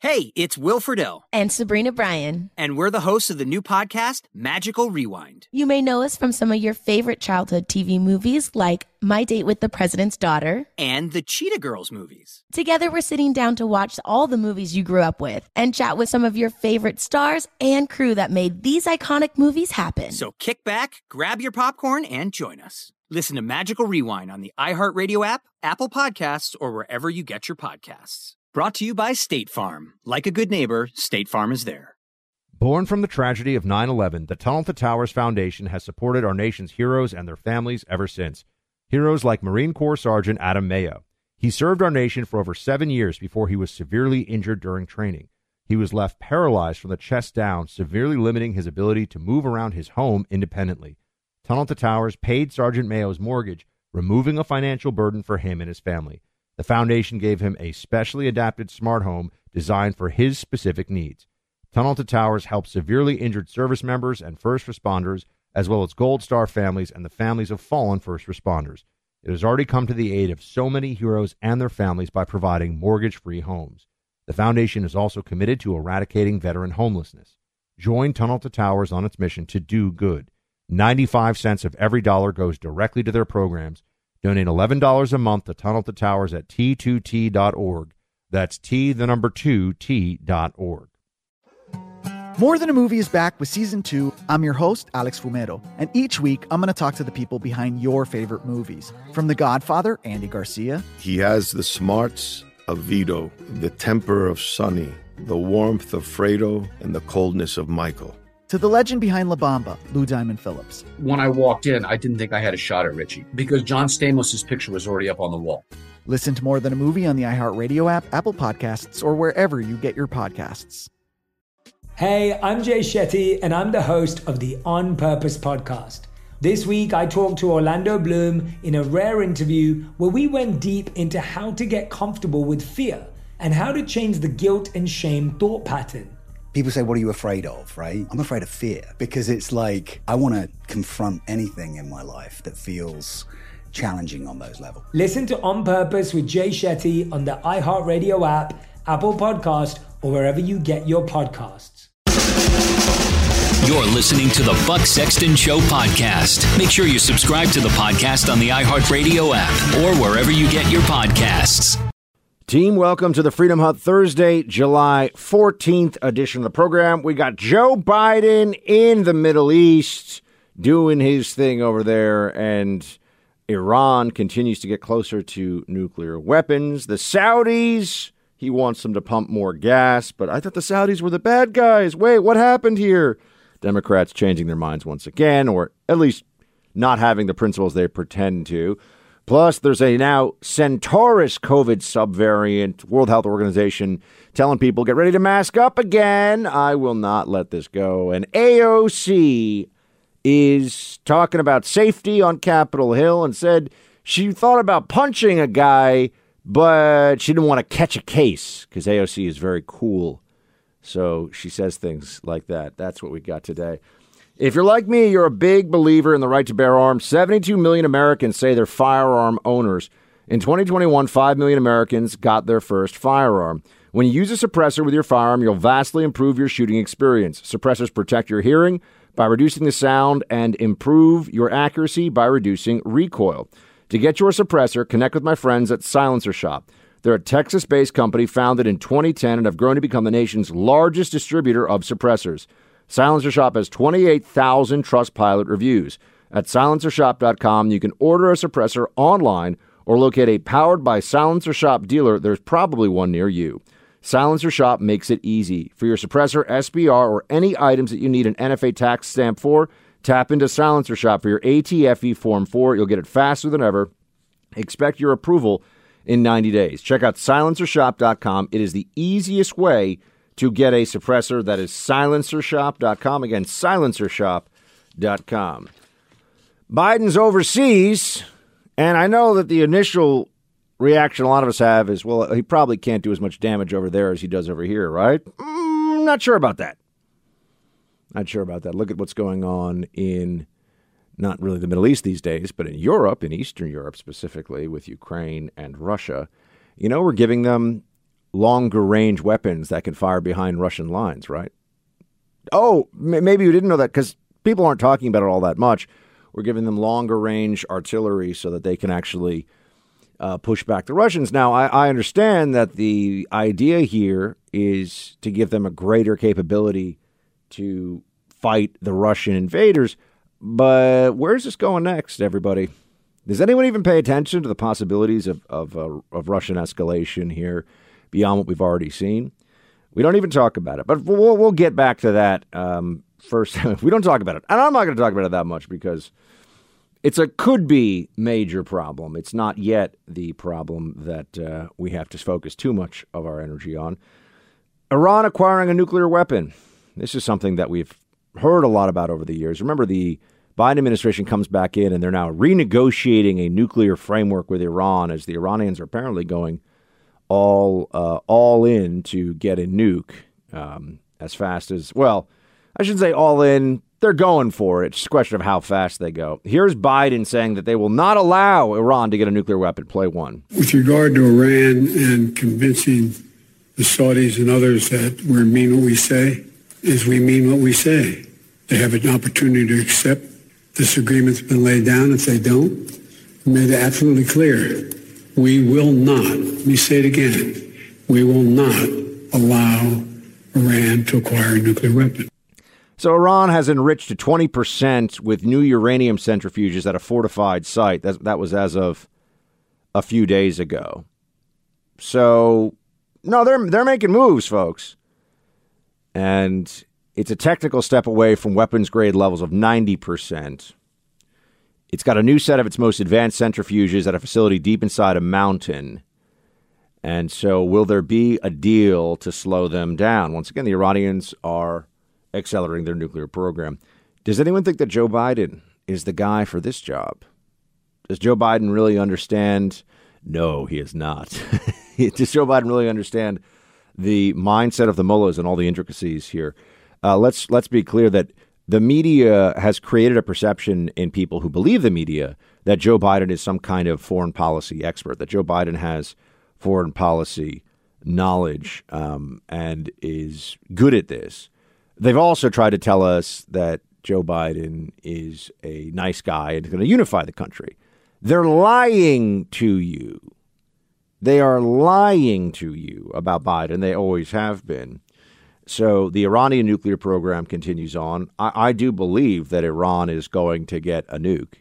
Hey, it's Will Friedle. And Sabrina Bryan. And we're the hosts of the new podcast, Magical Rewind. You may know us from some of your favorite childhood TV movies like My Date with the President's Daughter. And the Cheetah Girls movies. Together, we're sitting down to watch all the movies you grew up with and chat with some of your favorite stars and crew that made these iconic movies happen. So kick back, grab your popcorn, and join us. Listen to Magical Rewind on the iHeartRadio app, Apple Podcasts, or wherever you get your podcasts. Brought to you by State Farm. Like a good neighbor, State Farm is there. Born from the tragedy of 9/11, the Tunnel to Towers Foundation has supported our nation's heroes and their families ever since. Heroes like Marine Corps Sergeant Adam Mayo. He served our nation for over 7 years before he was severely injured during training. He was left paralyzed from the chest down, severely limiting his ability to move around his home independently. Tunnel to Towers paid Sergeant Mayo's mortgage, removing a financial burden for him and his family. The foundation gave him a specially adapted smart home designed for his specific needs. Tunnel to Towers helps severely injured service members and first responders, as well as Gold Star families and the families of fallen first responders. It has already come to the aid of so many heroes and their families by providing mortgage-free homes. The foundation is also committed to eradicating veteran homelessness. Join Tunnel to Towers on its mission to do good. 95 cents of every dollar goes directly to their programs. Donate $11 a month to Tunnel to Towers at T2T.org. That's T2T.org. More Than a Movie is back with Season 2. I'm your host, Alex Fumero, and each week I'm going to talk to the people behind your favorite movies. From The Godfather, Andy Garcia. He has the smarts of Vito, the temper of Sonny, the warmth of Fredo, and the coldness of Michael. To the legend behind La Bamba, Lou Diamond Phillips. When I walked in, I didn't think I had a shot at Richie because John Stamos' picture was already up on the wall. Listen to More Than a Movie on the iHeartRadio app, Apple Podcasts, or wherever you get your podcasts. Hey, I'm Jay Shetty, and I'm the host of the On Purpose podcast. This week, I talked to Orlando Bloom in a rare interview where we went deep into how to get comfortable with fear and how to change the guilt and shame thought pattern. People say, what are you afraid of, right? I'm afraid of fear because it's like I want to confront anything in my life that feels challenging on those levels. Listen to On Purpose with Jay Shetty on the iHeartRadio app, Apple Podcast, or wherever you get your podcasts. You're listening to the Buck Sexton Show podcast. Make sure you subscribe to the podcast on the iHeartRadio app or wherever you get your podcasts. Team, welcome to the Freedom Hut Thursday, July 14th edition of the program. We got Joe Biden in the Middle East doing his thing over there, and Iran continues to get closer to nuclear weapons. The Saudis, he wants them to pump more gas, but I thought the Saudis were the bad guys. Wait, what happened here? Democrats changing their minds once again, or at least not having the principles they pretend to. Plus, there's a now Centaurus COVID subvariant, World Health Organization telling people, get ready to mask up again. I will not let this go. And AOC is talking about safety on Capitol Hill and said she thought about punching a guy, but she didn't want to catch a case because AOC is very cool. So she says things like that. That's what we got today. If you're like me, you're a big believer in the right to bear arms. 72 million Americans say they're firearm owners. In 2021, 5 million Americans got their first firearm. When you use a suppressor with your firearm, you'll vastly improve your shooting experience. Suppressors protect your hearing by reducing the sound and improve your accuracy by reducing recoil. To get your suppressor, connect with my friends at Silencer Shop. They're a Texas-based company founded in 2010 and have grown to become the nation's largest distributor of suppressors. Silencer Shop has 28,000 Trustpilot reviews. At silencershop.com, you can order a suppressor online or locate a powered by Silencer Shop dealer. There's probably one near you. Silencer Shop makes it easy. For your suppressor, SBR, or any items that you need an NFA tax stamp for, tap into Silencer Shop for your ATFE Form 4. You'll get it faster than ever. Expect your approval in 90 days. Check out silencershop.com. It is the easiest way to get a suppressor. That is silencershop.com. Again, silencershop.com. Biden's overseas, and I know that the initial reaction a lot of us have is, well, he probably can't do as much damage over there as he does over here, right? Not sure about that. Not sure about that. Look at what's going on in not really the Middle East these days, but in Europe, in Eastern Europe specifically, with Ukraine and Russia. You know, we're giving them longer range weapons that can fire behind Russian lines, right? Oh, maybe you didn't know that because people aren't talking about it all that much. We're giving them longer range artillery so that they can actually push back the Russians. Now, I understand that the idea here is to give them a greater capability to fight the Russian invaders. But where's this going next, everybody? Does anyone even pay attention to the possibilities of Russian escalation here beyond what we've already seen? We don't even talk about it, but we'll get back to that first. We don't talk about it, and I'm not going to talk about it that much because it's a could-be major problem. It's not yet the problem that we have to focus too much of our energy on. Iran acquiring a nuclear weapon. This is something that we've heard a lot about over the years. Remember, the Biden administration comes back in, and they're now renegotiating a nuclear framework with Iran as the Iranians are apparently going all in to get a nuke as fast as, well, I shouldn't say all in. They're going for it. It's just a question of how fast they go. Here's Biden saying that they will not allow Iran to get a nuclear weapon. Play one. With regard to Iran and convincing the Saudis and others that we mean what we say, is we mean what we say. They have an opportunity to accept this agreement's been laid down. If they don't, we made it absolutely clear. We will not, let me say it again, we will not allow Iran to acquire a nuclear weapon. So Iran has enriched to 20% with new uranium centrifuges at a fortified site. That was as of a few days ago. So, no, they're making moves, folks. And it's a technical step away from weapons-grade levels of 90%. It's got a new set of its most advanced centrifuges at a facility deep inside a mountain. And so will there be a deal to slow them down? Once again, the Iranians are accelerating their nuclear program. Does anyone think that Joe Biden is the guy for this job? Does Joe Biden really understand? No, he is not. Does Joe Biden really understand the mindset of the mullahs and all the intricacies here? Let's be clear that the media has created a perception in people who believe the media that Joe Biden is some kind of foreign policy expert, that Joe Biden has foreign policy knowledge and is good at this. They've also tried to tell us that Joe Biden is a nice guy and is going to unify the country. They're lying to you. They are lying to you about Biden. They always have been. So the Iranian nuclear program continues on. I do believe that Iran is going to get a nuke.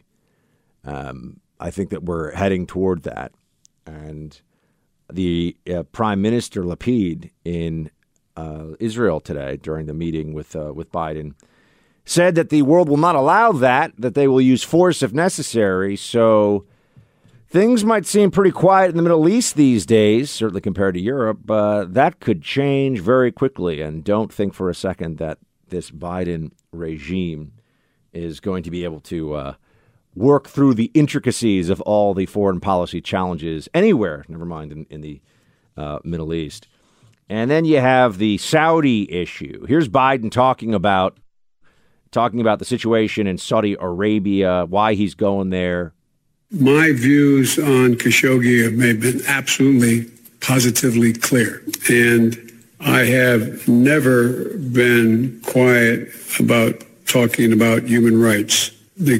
I think that we're heading toward that. And the Prime Minister Lapid in Israel today during the meeting with Biden said that the world will not allow that they will use force if necessary. So things might seem pretty quiet in the Middle East these days, certainly compared to Europe, but that could change very quickly. And don't think for a second that this Biden regime is going to be able to work through the intricacies of all the foreign policy challenges anywhere, never mind in the Middle East. And then you have the Saudi issue. Here's Biden talking about the situation in Saudi Arabia, why he's going there. My views on Khashoggi have been absolutely, positively clear. And I have never been quiet about talking about human rights. The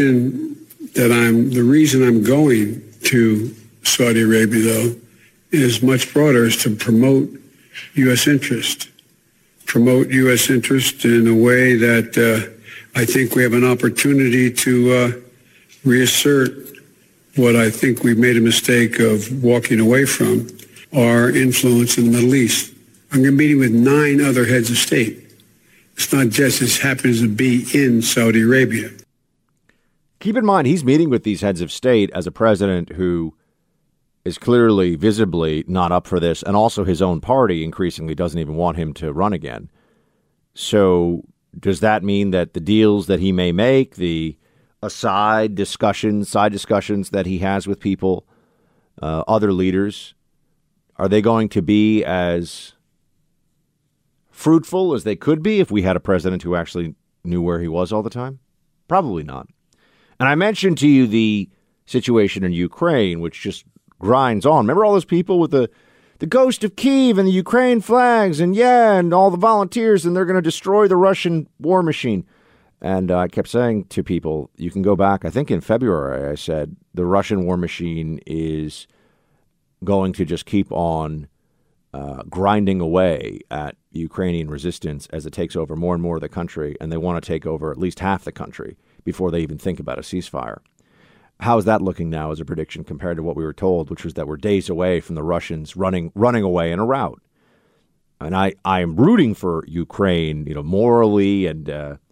reason I'm going to Saudi Arabia, though, is much broader, is to promote U.S. interest. Promote U.S. interest in a way that I think we have an opportunity to reassert what I think we've made a mistake of walking away from, our influence in the Middle East. I'm going to be meeting with 9 other heads of state. It's not just this happens to be in Saudi Arabia. Keep in mind, he's meeting with these heads of state as a president who is clearly, visibly not up for this, and also his own party increasingly doesn't even want him to run again. So does that mean that the deals that he may make, the side discussions that he has with people, other leaders, are they going to be as fruitful as they could be if we had a president who actually knew where he was all the time? Probably not. And I mentioned to you the situation in Ukraine, which just grinds on. Remember all those people with the the ghost of Kyiv and the Ukraine flags and all the volunteers, and they're going to destroy the Russian war machine. And I kept saying to people, you can go back, I think in February, I said, the Russian war machine is going to just keep on grinding away at Ukrainian resistance as it takes over more and more of the country, and they want to take over at least half the country before they even think about a ceasefire. How is that looking now as a prediction compared to what we were told, which was that we're days away from the Russians running away in a rout? And I am rooting for Ukraine, morally, and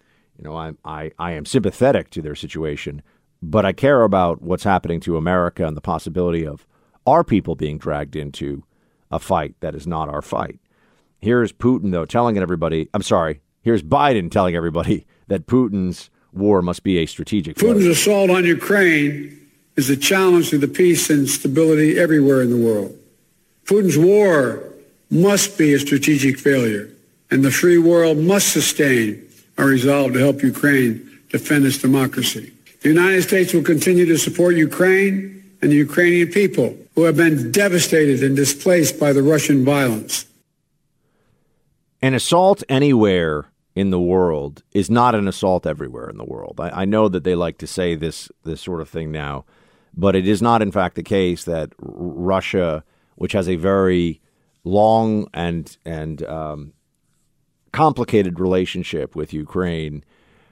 I am sympathetic to their situation, but I care about what's happening to America and the possibility of our people being dragged into a fight that is not our fight. Here's Putin, though, here's Biden telling everybody that Putin's war must be a strategic failure. Putin's assault on Ukraine is a challenge to the peace and stability everywhere in the world. Putin's war must be a strategic failure, and the free world must sustain our resolve to help Ukraine defend its democracy. The United States will continue to support Ukraine and the Ukrainian people who have been devastated and displaced by the Russian violence. An assault anywhere in the world is not an assault everywhere in the world. I know that they like to say this sort of thing now, but it is not, in fact, the case that Russia, which has a very long and complicated relationship with Ukraine,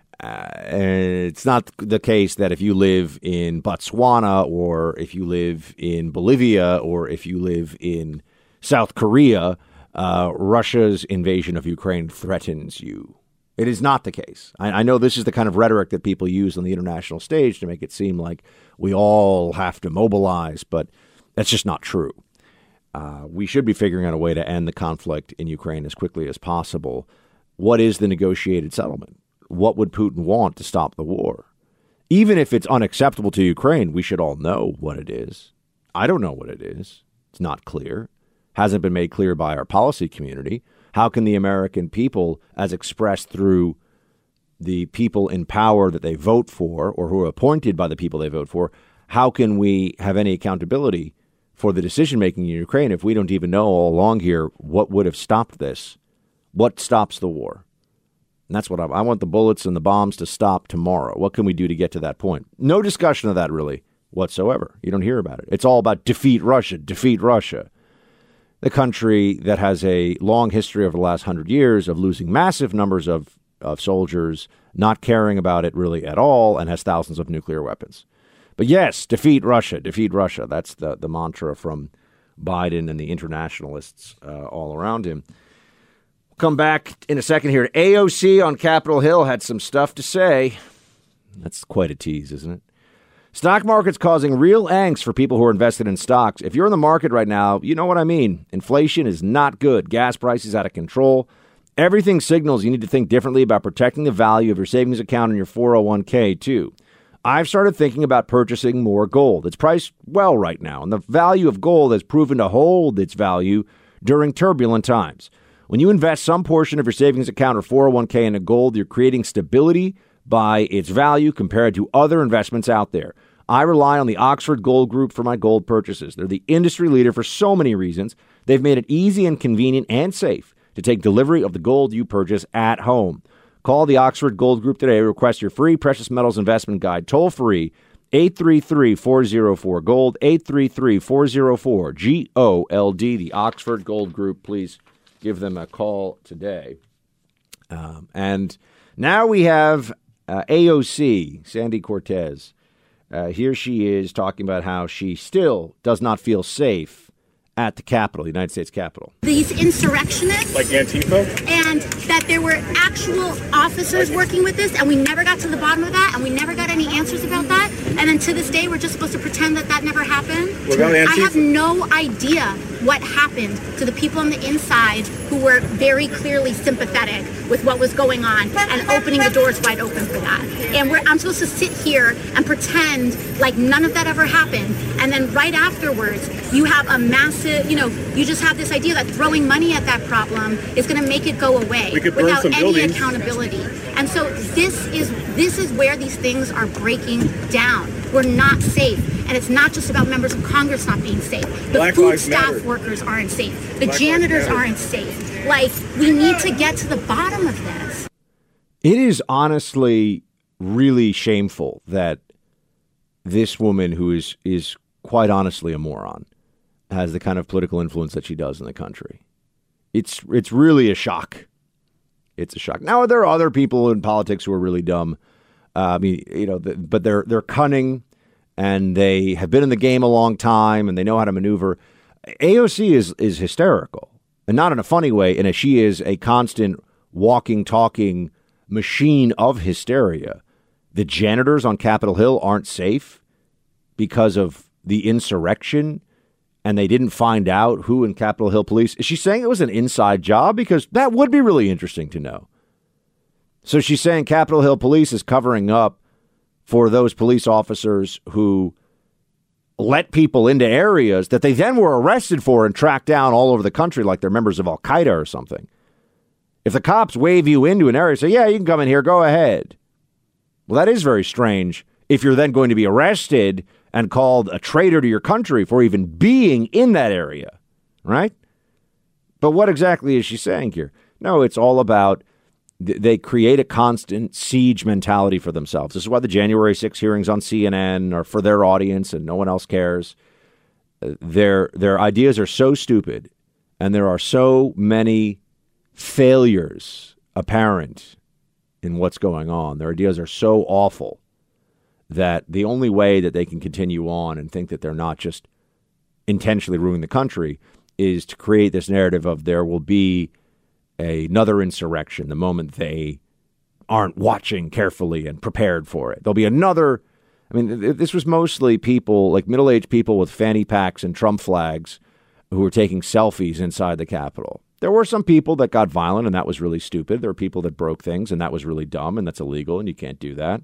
it's not the case that if you live in Botswana or if you live in Bolivia or if you live in South Korea, Russia's invasion of Ukraine threatens you. It is not the case. I know this is the kind of rhetoric that people use on the international stage to make it seem like we all have to mobilize, but that's just not true. We should be figuring out a way to end the conflict in Ukraine as quickly as possible. What is the negotiated settlement? What would Putin want to stop the war? Even if it's unacceptable to Ukraine, we should all know what it is. I don't know what it is. It's not clear. Hasn't been made clear by our policy community. How can the American people, as expressed through the people in power that they vote for or who are appointed by the people they vote for, how can we have any accountability for the decision-making in Ukraine if we don't even know all along here what would have stopped this? What stops the war? And that's what I want the bullets and the bombs to stop tomorrow. What can we do to get to that point? No discussion of that really whatsoever. You don't hear about it. It's all about defeat Russia, defeat Russia. The country that has a long history over the last 100 years of losing massive numbers of soldiers, not caring about it really at all, and has thousands of nuclear weapons. But yes, defeat Russia, defeat Russia. That's the mantra from Biden and the internationalists all around him. We'll come back in a second here. AOC on Capitol Hill had some stuff to say. That's quite a tease, isn't it? Stock market's causing real angst for people who are invested in stocks. If you're in the market right now, you know what I mean. Inflation is not good. Gas prices out of control. Everything signals you need to think differently about protecting the value of your savings account and your 401k, too. I've started thinking about purchasing more gold. It's priced well right now, and the value of gold has proven to hold its value during turbulent times. When you invest some portion of your savings account or 401k into gold, you're creating stability by its value compared to other investments out there. I rely on the Oxford Gold Group for my gold purchases. They're the industry leader for so many reasons. They've made it easy and convenient and safe to take delivery of the gold you purchase at home. Call the Oxford Gold Group today. Request your free precious metals investment guide toll free 833-404-GOLD, 833-404-GOLD. The Oxford Gold Group. Please give them a call today. And now we have AOC, Sandy Cortez. Here she is talking about how she still does not feel safe at the Capitol, the United States Capitol. These insurrectionists. Like Antifa? And that there were actual officers working with this, and we never got to the bottom of that, and we never got any answers about that. And then to this day, we're just supposed to pretend that that never happened. I have no idea what happened to the people on the inside who were very clearly sympathetic with what was going on and opening the doors wide open for that. And I'm supposed to sit here and pretend like none of that ever happened. And then right afterwards, you have a massive, you just have this idea that throwing money at that problem is going to make it go away without any accountability. And so this is where these things are breaking down. We're not safe. And it's not just about members of Congress not being safe. The food staff workers aren't safe. The janitors aren't safe. Like, we need to get to the bottom of this. It is honestly really shameful that this woman, who is quite honestly a moron, has the kind of political influence that she does in the country. It's really a shock. It's a shock. Now, there are other people in politics who are really dumb. But they're cunning, and they have been in the game a long time, and they know how to maneuver. AOC is hysterical, and not in a funny way, and she is a constant walking, talking machine of hysteria. The janitors on Capitol Hill aren't safe because of the insurrection, and they didn't find out who in Capitol Hill Police. Is she saying it was an inside job? Because that would be really interesting to know. So she's saying Capitol Hill Police is covering up for those police officers who let people into areas that they then were arrested for and tracked down all over the country like they're members of Al-Qaeda or something. If the cops wave you into an area and say, yeah, you can come in here, go ahead. Well, that is very strange if you're then going to be arrested and called a traitor to your country for even being in that area, right? But what exactly is she saying here? No, it's all about they create a constant siege mentality for themselves. This is why the January 6 hearings on CNN are for their audience and no one else cares. Their ideas are so stupid, and there are so many failures apparent in what's going on. Their ideas are so awful that the only way that they can continue on and think that they're not just intentionally ruining the country is to create this narrative of there will be another insurrection the moment they aren't watching carefully and prepared for it. There'll be another. I mean, this was mostly people, like middle-aged people with fanny packs and Trump flags who were taking selfies inside the Capitol. There were some people that got violent, and that was really stupid. There were people that broke things, and that was really dumb, and that's illegal, and you can't do that.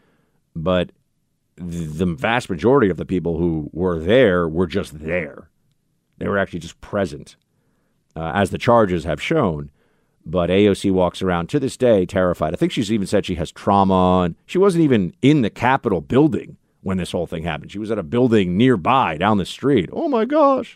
But the vast majority of the people who were there were just there. They were actually just present, as the charges have shown. But AOC walks around to this day terrified. I think she's even said she has trauma, and she wasn't even in the Capitol building when this whole thing happened. She was at a building nearby down the street. Oh, my gosh.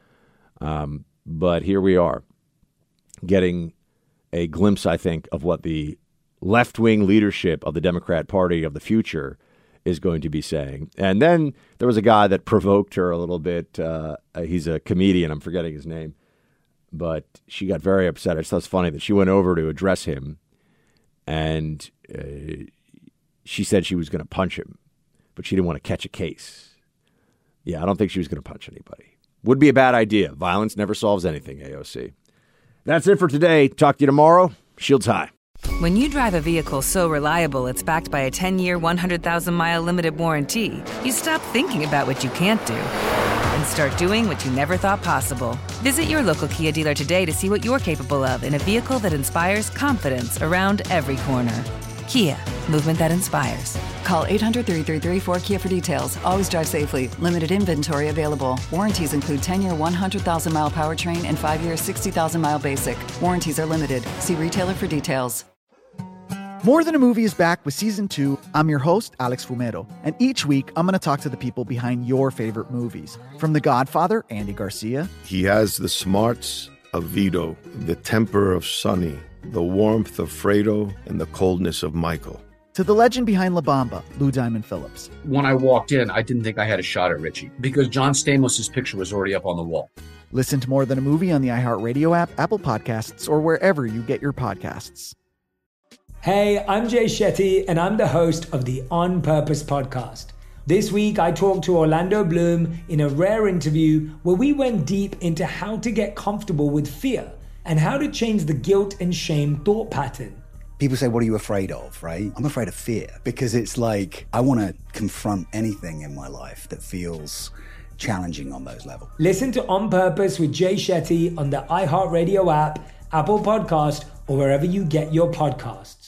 But here we are, getting a glimpse, I think, of what the left-wing leadership of the Democrat Party of the future is going to be saying. And then there was a guy that provoked her a little bit. He's a comedian. I'm forgetting his name. But she got very upset. I just thought it's funny that she went over to address him, and she said she was going to punch him, but she didn't want to catch a case. Yeah, I don't think she was going to punch anybody. Would be a bad idea. Violence never solves anything, AOC. That's it for today. Talk to you tomorrow. Shields high. When you drive a vehicle so reliable it's backed by a 10-year, 100,000-mile limited warranty, you stop thinking about what you can't do and start doing what you never thought possible. Visit your local Kia dealer today to see what you're capable of in a vehicle that inspires confidence around every corner. Kia, movement that inspires. Call 800-333-4KIA for details. Always drive safely. Limited inventory available. Warranties include 10-year 100,000-mile powertrain and 5-year 60,000-mile basic. Warranties are limited. See retailer for details. More Than a Movie is back with Season 2. I'm your host, Alex Fumero. And each week, I'm going to talk to the people behind your favorite movies. From The Godfather, Andy Garcia. He has the smarts of Vito, the temper of Sonny, the warmth of Fredo, and the coldness of Michael. To the legend behind La Bamba, Lou Diamond Phillips. When I walked in, I didn't think I had a shot at Richie because John Stamos' picture was already up on the wall. Listen to More Than a Movie on the iHeartRadio app, Apple Podcasts, or wherever you get your podcasts. Hey, I'm Jay Shetty, and I'm the host of the On Purpose podcast. This week, I talked to Orlando Bloom in a rare interview where we went deep into how to get comfortable with fear and how to change the guilt and shame thought pattern. People say, what are you afraid of, right? I'm afraid of fear because it's like I want to confront anything in my life that feels challenging on those levels. Listen to On Purpose with Jay Shetty on the iHeartRadio app, Apple Podcast, or wherever you get your podcasts.